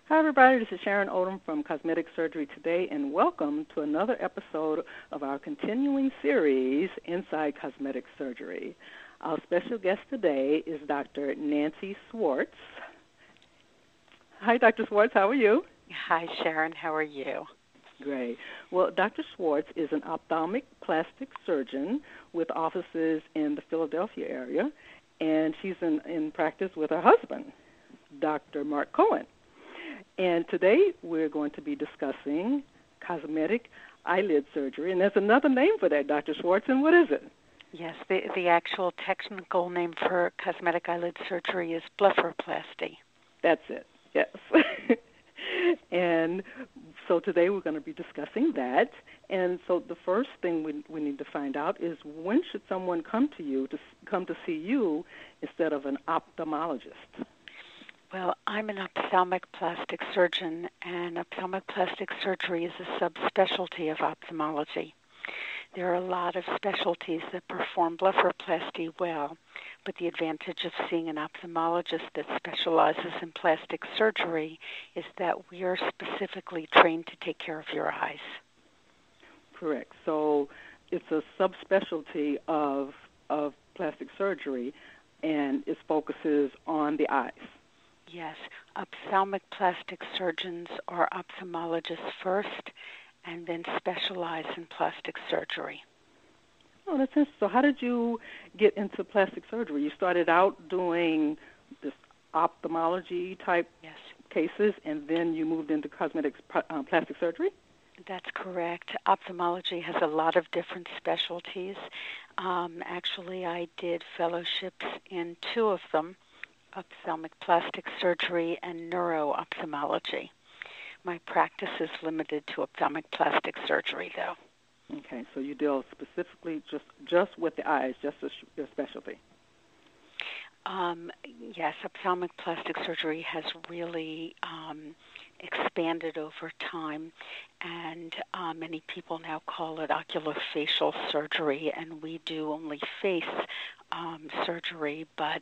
Hi, everybody. This is Sharon Odom from Cosmetic Surgery Today, and welcome to another episode of our continuing series, Inside Cosmetic Surgery. Our special guest today is Dr. Nancy Swartz. Hi, Dr. Swartz. How are you? Hi, Sharon. How are you? Great. Well, Dr. Swartz is an ophthalmic plastic surgeon with offices in the Philadelphia area, and she's in practice with her husband, Dr. Mark Cohen. And today we're going to be discussing cosmetic eyelid surgery, and there's another name for that, Dr. Swartz, and what is it? Yes, the actual technical name for cosmetic eyelid surgery is blepharoplasty. That's it, yes. And so today we're going to be discussing that. And so the first thing we need to find out is, when should someone come to see you instead of an ophthalmologist? Well, I'm an ophthalmic plastic surgeon, and ophthalmic plastic surgery is a subspecialty of ophthalmology. There are a lot of specialties that perform blepharoplasty well, but the advantage of seeing an ophthalmologist that specializes in plastic surgery is that we are specifically trained to take care of your eyes. Correct. So it's a subspecialty of plastic surgery, and it focuses on the eyes. Yes, ophthalmic plastic surgeons are ophthalmologists first and then specialize in plastic surgery. Oh, that's interesting. So how did you get into plastic surgery? You started out doing this ophthalmology type cases, and then you moved into cosmetics plastic surgery? That's correct. Ophthalmology has a lot of different specialties. Actually, I did fellowships in two of them, ophthalmic plastic surgery and neuro-ophthalmology. My practice is limited to ophthalmic plastic surgery, though. Okay, so you deal specifically just with the eyes, just as your specialty. Yes, ophthalmic plastic surgery has really expanded over time, and many people now call it oculofacial surgery, and we do only face surgery, but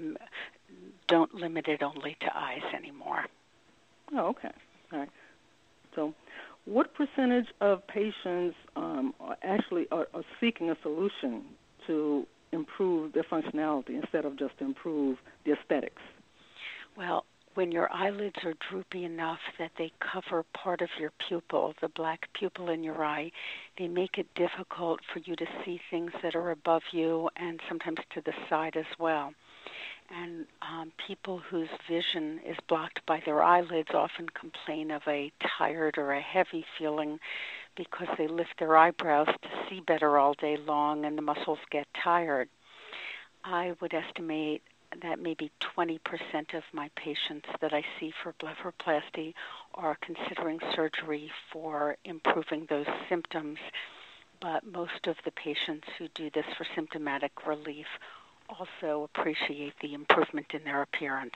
don't limit it only to eyes anymore. Oh, okay. All right. So what percentage of patients actually are seeking a solution to improve their functionality instead of just to improve the aesthetics? Well, when your eyelids are droopy enough that they cover part of your pupil, the black pupil in your eye, they make it difficult for you to see things that are above you and sometimes to the side as well. And people whose vision is blocked by their eyelids often complain of a tired or a heavy feeling because they lift their eyebrows to see better all day long and the muscles get tired. I would estimate that maybe 20% of my patients that I see for blepharoplasty are considering surgery for improving those symptoms, but most of the patients who do this for symptomatic relief also appreciate the improvement in their appearance.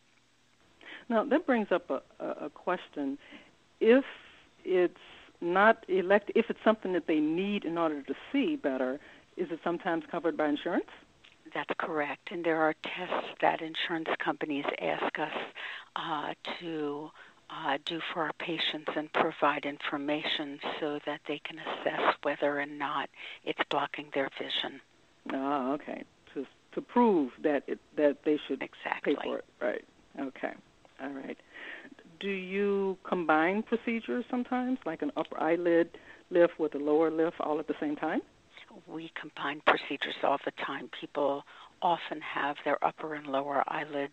Now, that brings up a question. If it's not if it's something that they need in order to see better, is it sometimes covered by insurance? That's correct, and there are tests that insurance companies ask us to do for our patients and provide information so that they can assess whether or not it's blocking their vision. Oh, okay. To prove that they should exactly pay for it, right? Okay, all right. Do you combine procedures sometimes, like an upper eyelid lift with a lower lift, all at the same time? We combine procedures all the time. People often have their upper and lower eyelids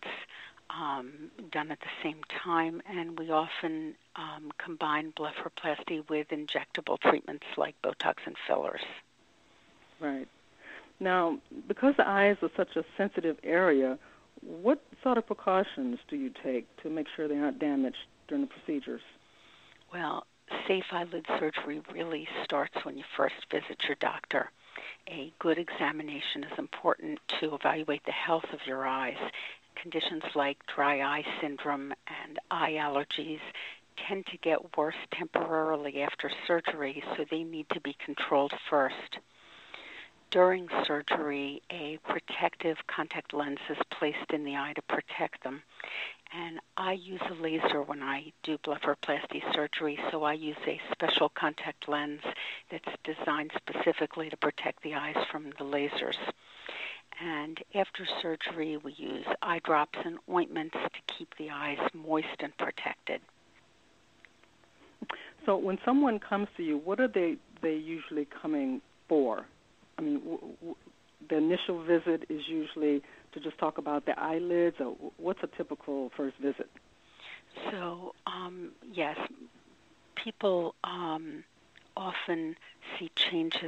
done at the same time, and we often combine blepharoplasty with injectable treatments like Botox and fillers. Right. Now, because the eyes are such a sensitive area, what sort of precautions do you take to make sure they're not damaged during the procedures? Well, safe eyelid surgery really starts when you first visit your doctor. A good examination is important to evaluate the health of your eyes. Conditions like dry eye syndrome and eye allergies tend to get worse temporarily after surgery, so they need to be controlled first. during surgery, a protective contact lens is placed in the eye to protect them. And I use a laser when I do blepharoplasty surgery, so I use a special contact lens that's designed specifically to protect the eyes from the lasers. And after surgery, we use eye drops and ointments to keep the eyes moist and protected. So when someone comes to you, what are they usually coming for? I mean, the initial visit is usually to just talk about the eyelids, or what's a typical first visit? So, yes, people often see changes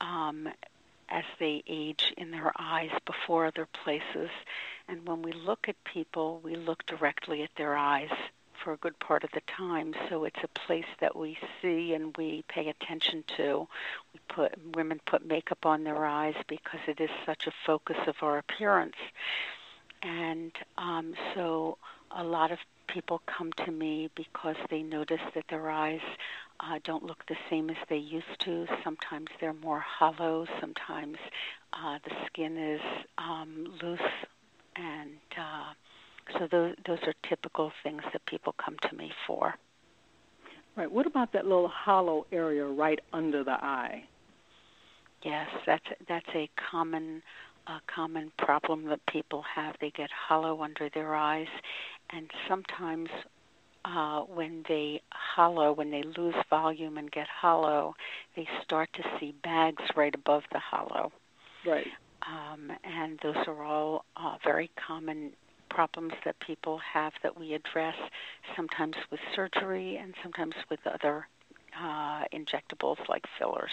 as they age in their eyes before other places. And when we look at people, we look directly at their eyes for a good part of the time. So it's a place that we see and we pay attention to. Women put makeup on their eyes because it is such a focus of our appearance. And so a lot of people come to me because they notice that their eyes don't look the same as they used to. Sometimes they're more hollow. Sometimes the skin is loose. And so those are typical things that people come to me for. Right. What about that little hollow area right under the eye? Yes, that's a common problem that people have. They get hollow under their eyes, and sometimes when they lose volume and get hollow, they start to see bags right above the hollow. Right. And those are all very common problems that people have that we address, sometimes with surgery and sometimes with other injectables like fillers.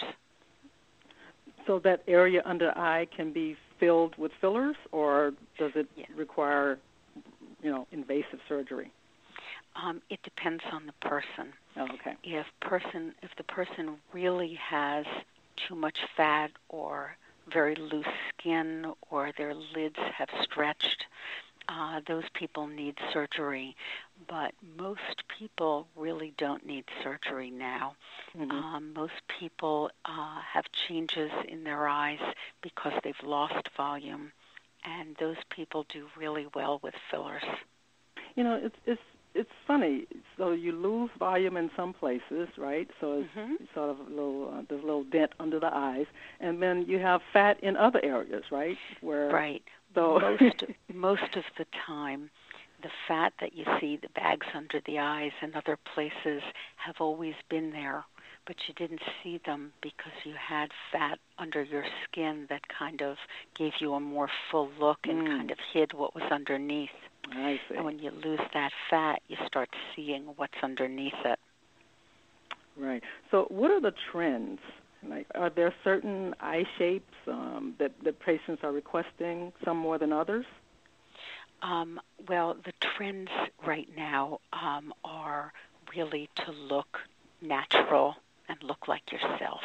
So that area under the eye can be filled with fillers, or does it require, invasive surgery? It depends on the person. Oh, okay. If the person really has too much fat or very loose skin or their lids have stretched, those people need surgery. But most people really don't need surgery now. Mm-hmm. Most people have changes in their eyes because they've lost volume, and those people do really well with fillers. It's funny. So you lose volume in some places, right? So it's sort of there's a little dent under the eyes, and then you have fat in other areas, right? Right. So most of the time, the fat that you see, the bags under the eyes and other places, have always been there, but you didn't see them because you had fat under your skin that kind of gave you a more full look and kind of hid what was underneath. I see. And when you lose that fat, you start seeing what's underneath it. Right. So what are the trends? Like, are there certain eye shapes that patients are requesting, some more than others? Well, the trends right now are really to look natural and look like yourself.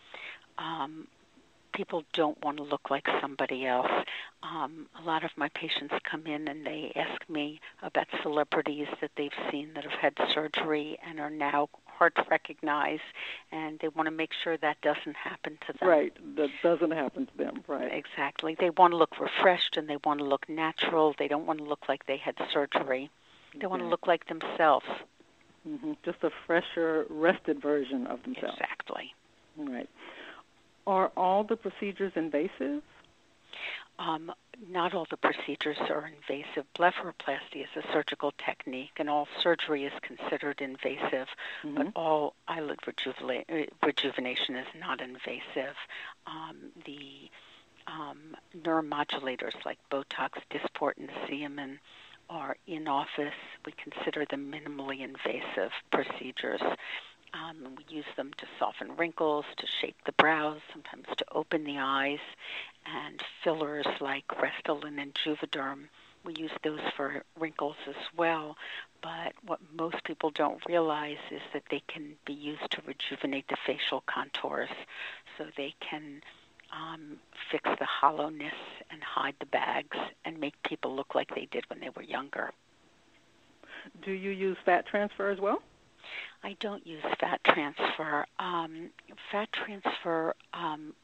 People don't want to look like somebody else. A lot of my patients come in and they ask me about celebrities that they've seen that have had surgery and are now hard to recognize, and they want to make sure that doesn't happen to them. Right, that doesn't happen to them, right. Exactly. They want to look refreshed and they want to look natural. They don't want to look like they had surgery. They want to look like themselves. Mm-hmm. Just a fresher, rested version of themselves. Exactly. Right. Are all the procedures invasive? Not all the procedures are invasive. Blepharoplasty is a surgical technique, and all surgery is considered invasive, but all eyelid rejuvenation is not invasive. The neuromodulators like Botox, Dysport, and Xeomin are in office. We consider them minimally invasive procedures. We use them to soften wrinkles, to shape the brows, sometimes to open the eyes, and fillers like Restylane and Juvederm. We use those for wrinkles as well, but what most people don't realize is that they can be used to rejuvenate the facial contours, so they can fix the hollowness and hide the bags and make people look like they did when they were younger. Do you use fat transfer as well? I don't use fat transfer. Fat transfer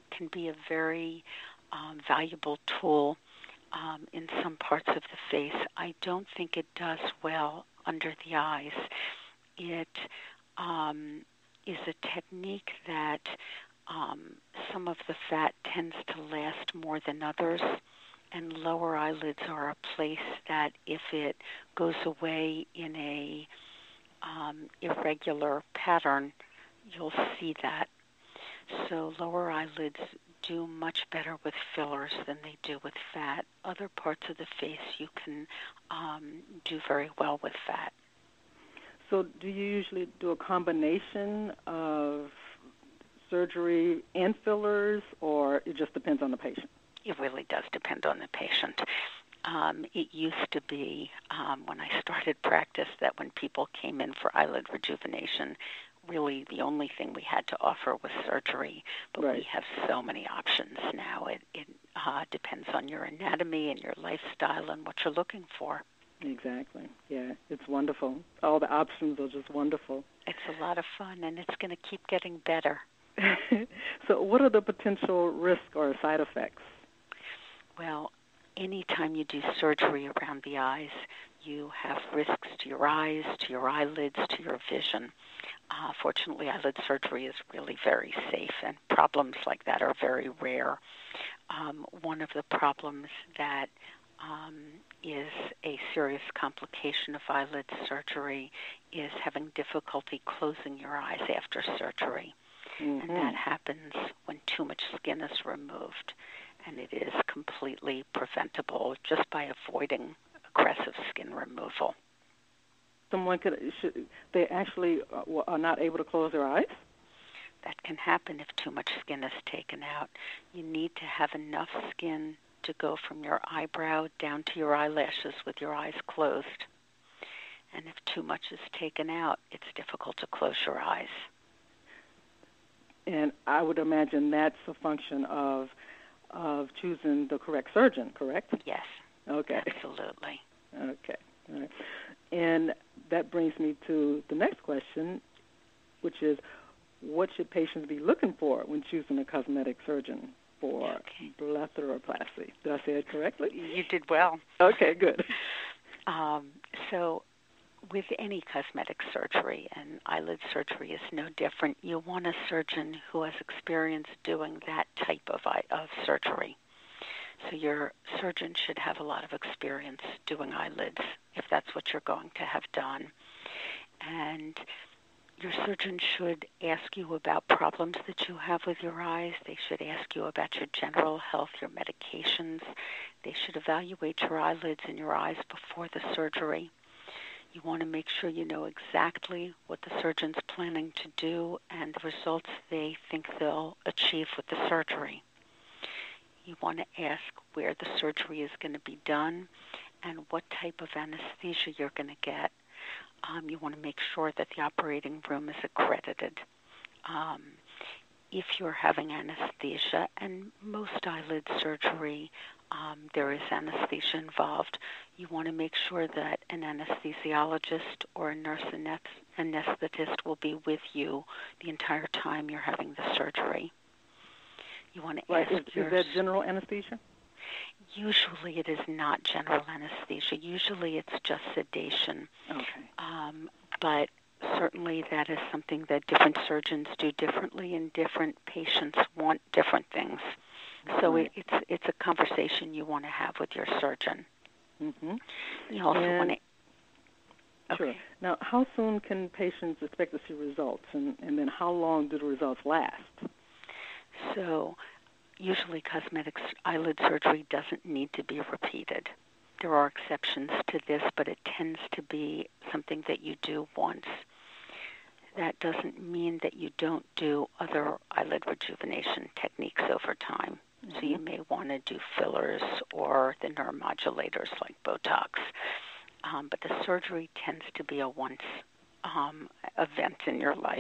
can be a very valuable tool in some parts of the face. I don't think it does well under the eyes. It is a technique that some of the fat tends to last more than others, and lower eyelids are a place that if it goes away in a irregular pattern, you'll see that. So lower eyelids do much better with fillers than they do with fat. Other parts of the face you can do very well with fat. So do you usually do a combination of surgery and fillers, or it just depends on the patient? It really does depend on the patient. It used to be, when I started practice, that when people came in for eyelid rejuvenation, really the only thing we had to offer was surgery. But Right. we have so many options now. It depends on your anatomy and your lifestyle and what you're looking for. Exactly. Yeah, it's wonderful. All the options are just wonderful. It's a lot of fun, and it's going to keep getting better. So what are the potential risks or side effects? Well, anytime you do surgery around the eyes, you have risks to your eyes, to your eyelids, to your vision. Fortunately, eyelid surgery is really very safe, and problems like that are very rare. One of the problems that is a serious complication of eyelid surgery is having difficulty closing your eyes after surgery. Mm-hmm. And that happens when too much skin is removed. And it is completely preventable just by avoiding aggressive skin removal. They actually are not able to close their eyes? That can happen if too much skin is taken out. You need to have enough skin to go from your eyebrow down to your eyelashes with your eyes closed. And if too much is taken out, it's difficult to close your eyes. And I would imagine that's a function of choosing the correct surgeon, correct? Yes. Okay. Absolutely. Okay. All right. And that brings me to the next question, which is, what should patients be looking for when choosing a cosmetic surgeon for blepharoplasty? Did I say it correctly? You did well. Okay, good. So with any cosmetic surgery, and eyelid surgery is no different, you want a surgeon who has experience doing that type of surgery. So your surgeon should have a lot of experience doing eyelids if that's what you're going to have done. And your surgeon should ask you about problems that you have with your eyes. They should ask you about your general health, your medications. They should evaluate your eyelids and your eyes before the surgery. You want to make sure you know exactly what the surgeon's planning to do and the results they think they'll achieve with the surgery. You want to ask where the surgery is going to be done and what type of anesthesia you're going to get. You want to make sure that the operating room is accredited. If you're having anesthesia, and most eyelid surgery, there is anesthesia involved, you want to make sure that an anesthesiologist or a nurse anesthetist will be with you the entire time you're having the surgery. You want to ask Is that general anesthesia? Usually it is not general anesthesia. Usually it's just sedation. Okay. But certainly that is something that different surgeons do differently, and different patients want different things. So right. it's a conversation you want to have with your surgeon. Mm-hmm. You also want to... Sure. Okay. Now, how soon can patients expect to see results, and then how long do the results last? So usually cosmetic eyelid surgery doesn't need to be repeated. There are exceptions to this, but it tends to be something that you do once. That doesn't mean that you don't do other eyelid rejuvenation techniques over time. Mm-hmm. So you may want to do fillers or the neuromodulators like Botox. But the surgery tends to be a once event in your life.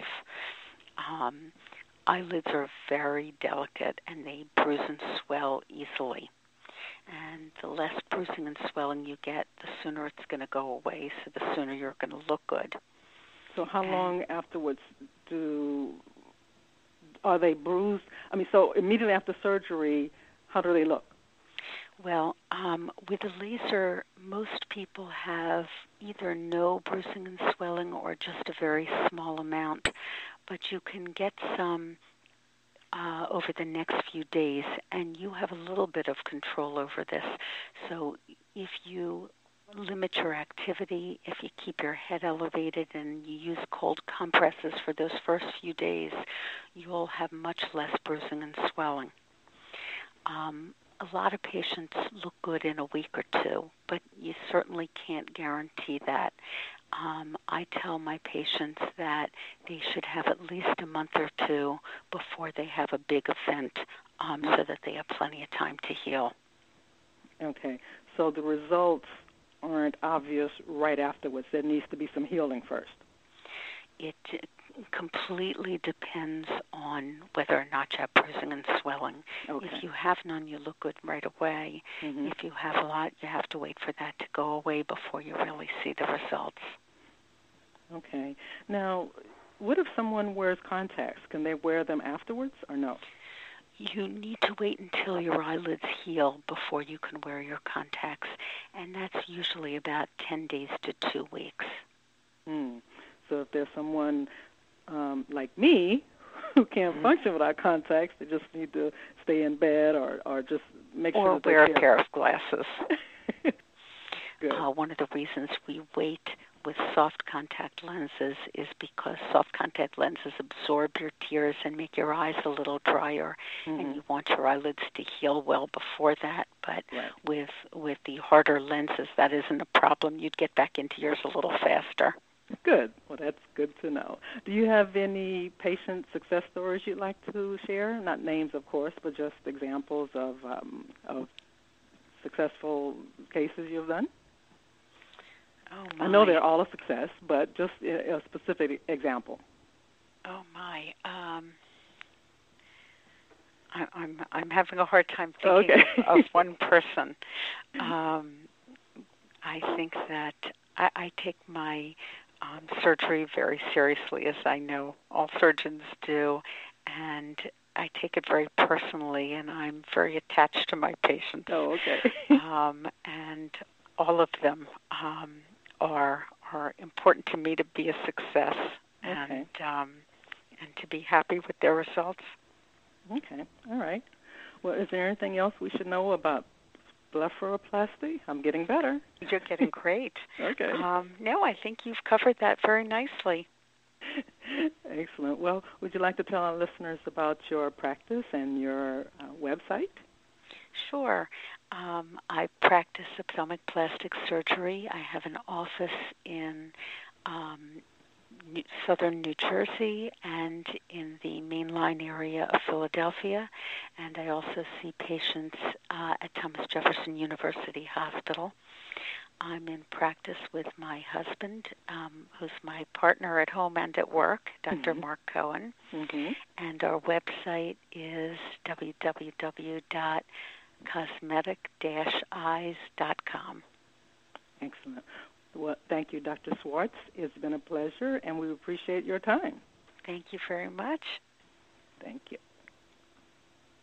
Eyelids are very delicate, and they bruise and swell easily. And the less bruising and swelling you get, the sooner it's going to go away, so the sooner you're going to look good. So how long afterwards are they bruised? I mean, so immediately after surgery, how do they look? Well, with a laser, most people have either no bruising and swelling or just a very small amount, but you can get some over the next few days, and you have a little bit of control over this. So if you limit your activity, if you keep your head elevated and you use cold compresses for those first few days, you'll have much less bruising and swelling. A lot of patients look good in a week or two, but you certainly can't guarantee that. I tell my patients that they should have at least a month or two before they have a big event so that they have plenty of time to heal. Okay, so the results aren't obvious right afterwards. There needs to be some healing first. It completely depends on whether or not you have bruising and swelling. Okay. If you have none, you look good right away. Mm-hmm. If you have a lot, you have to wait for that to go away before you really see the results. Okay. Now, what if someone wears contacts? Can they wear them afterwards or no? You need to wait until your eyelids heal before you can wear your contacts, and that's usually about 10 days to 2 weeks. So if there's someone like me who can't function without contacts, they just need to stay in bed or just make sure that they wear a pair of glasses. Good. One of the reasons we wait with soft contact lenses is because soft contact lenses absorb your tears and make your eyes a little drier, and you want your eyelids to heal well before that. But with the harder lenses, that isn't a problem. You'd get back into yours a little faster. Good. Well, that's good to know. Do you have any patient success stories you'd like to share? Not names, of course, but just examples of successful cases you've done? Oh, my. I know they're all a success, but just a specific example. Oh, my. I'm having a hard time thinking of one person. I think that I take my surgery very seriously, as I know all surgeons do, and I take it very personally, and I'm very attached to my patients. Oh, okay. And all of them are important to me to be a success and to be happy with their results. Okay, all right. Well, is there anything else we should know about blepharoplasty? I'm getting better. You're getting great. Okay. No, I think you've covered that very nicely. Excellent. Well, would you like to tell our listeners about your practice and your website? Sure. I practice ophthalmic plastic surgery. I have an office in southern New Jersey and in the mainline area of Philadelphia, and I also see patients at Thomas Jefferson University Hospital. I'm in practice with my husband, who's my partner at home and at work, Dr. Mark Cohen, and our website is www.cosmetic-eyes.com. Excellent. Well, thank you, Dr. Swartz. It's been a pleasure, and we appreciate your time. Thank you very much. Thank you.